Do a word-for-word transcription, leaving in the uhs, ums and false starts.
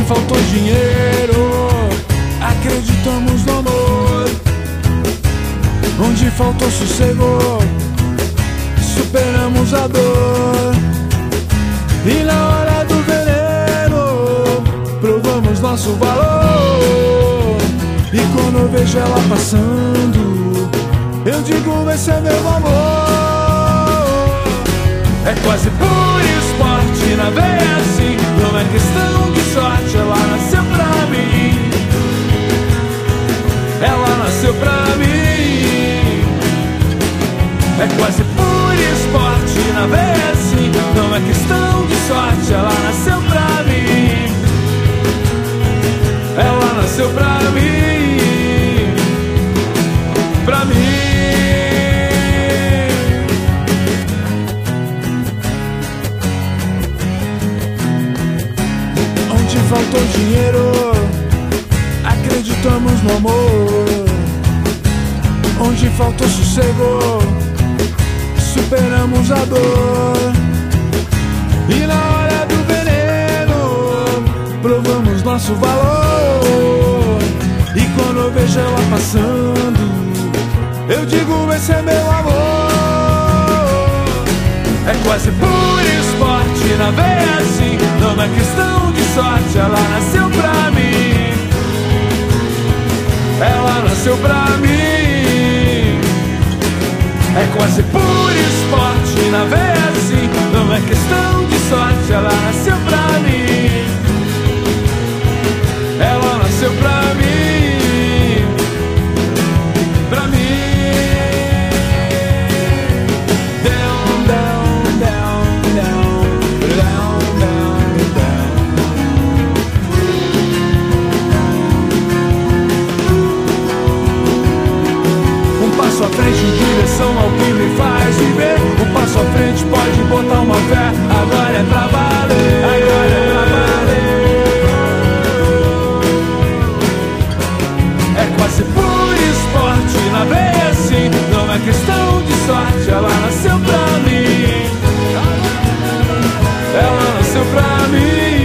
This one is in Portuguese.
faltou dinheiro, acreditamos no amor. Onde faltou sossego, superamos a dor. E na hora do veneno, provamos nosso valor. E quando eu vejo ela passando, eu digo, esse é meu amor. É quase por esporte na veia assim, não é questão de sorte, ela nasceu pra mim. Ela nasceu pra mim. É quase por esporte na veia assim, não é questão de sorte, ela nasceu pra mim. Ela nasceu pra mim. Pra mim. Onde faltou dinheiro, acreditamos no amor. Onde faltou sossego, superamos a dor. E na hora do veneno, provamos nosso valor. E quando eu vejo ela passando, eu digo, esse é meu amor. É quase por esporte na veia assim, não é questão de sorte, ela nasceu pra mim. Ela nasceu pra mim. É quase por esporte na veia assim, não é questão de sorte, ela nasceu pra mim. Ela nasceu pra mim. Pra mim. Down, down, down, down, down, down, down. Um passo à frente em direção ao que me faz viver. Um passo à frente pode botar uma fé. Agora é pra valer. Agora é pra valer. É quase por esporte na veia assim, não é questão de sorte, ela nasceu pra mim. Ela nasceu pra mim.